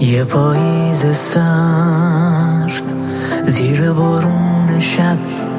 یه پاییز سرد زیر بارون شب،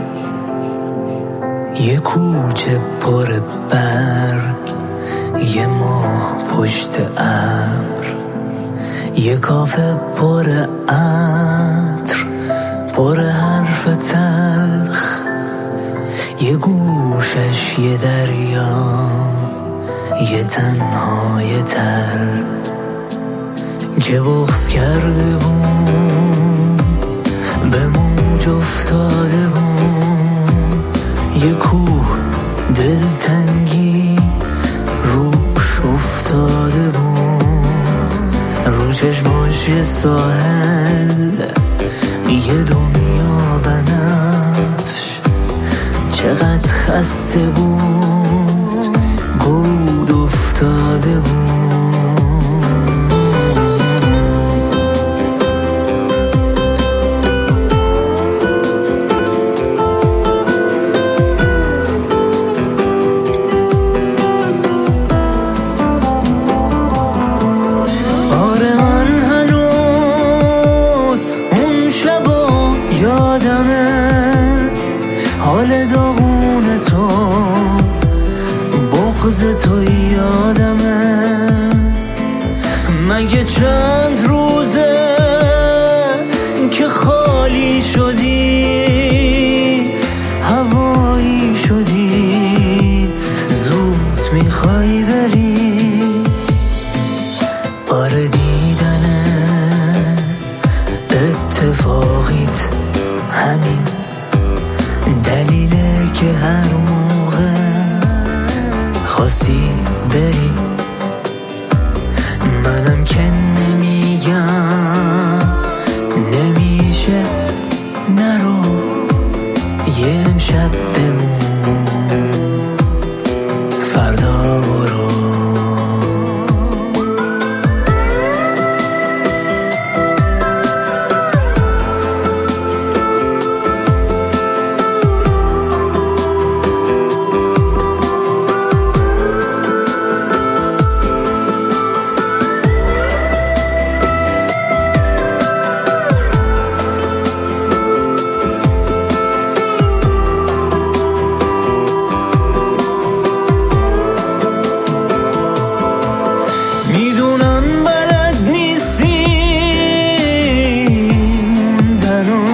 یه کوچه پر برگ، یه ماه پشت ابر، یه کافه پر عطر، پر حرف تلخ، یه گوشش یه دریا، یه تنهای تر که بغض کرده بود، به موج افتاده بود، یه کوه دلتنگی روش افتاده بود، رو چشماش یه ساحل، یه دنیا بنفش، چقدر خسته بود، گود افتاده بود. حال داغون تو، بغض تو یادمه، مگه چند روزه که خالی شدی، هوایی شدی، زود میخوای بری. آره دیدنه اتفاقیت همین دلیله که هر موقع خواستی بری، منم که نمیگم نمیشه نرو، یه امشب بمون فردا برو. میدونم بلد نیستی موندنو،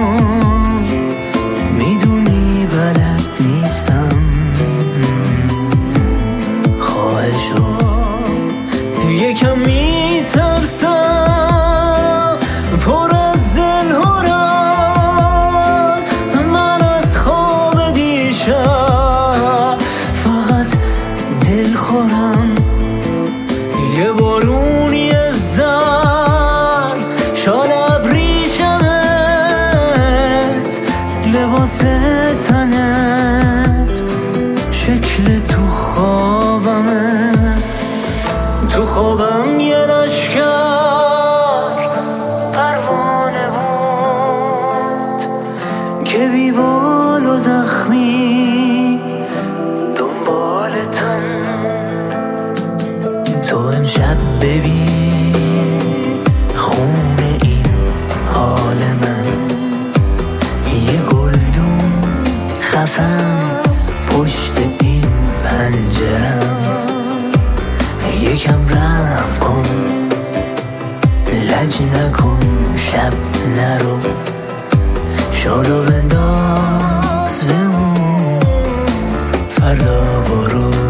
میدونی بلد نیستم خواهشو، یکم میترسم پر از دلهورم، من از خواب دیشب فقط دل خورم، یه بارونی زرد شال ابریشمت، لباس تنت، شکل تو خوابمه، تو خوابم یه لشکر پروانه بود که بی بال و زخمی دنبال تن. تو امشب ببین خونه این حال من، یه گلدون خفم پشت این پنجرم، یکم رحم کن لج نکن، شب نرو، شالو بنداز بمون فردا برو.